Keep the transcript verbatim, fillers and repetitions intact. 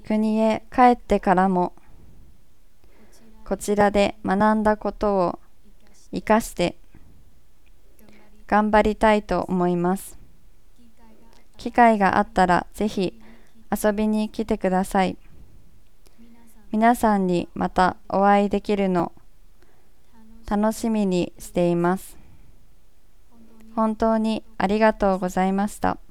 国へ帰ってからもこちらで学んだことを生かして頑張りたいと思います。機会があったらぜひ遊びに来てください。皆さんにまたお会いできるの楽しみにしています。本当にありがとうございました。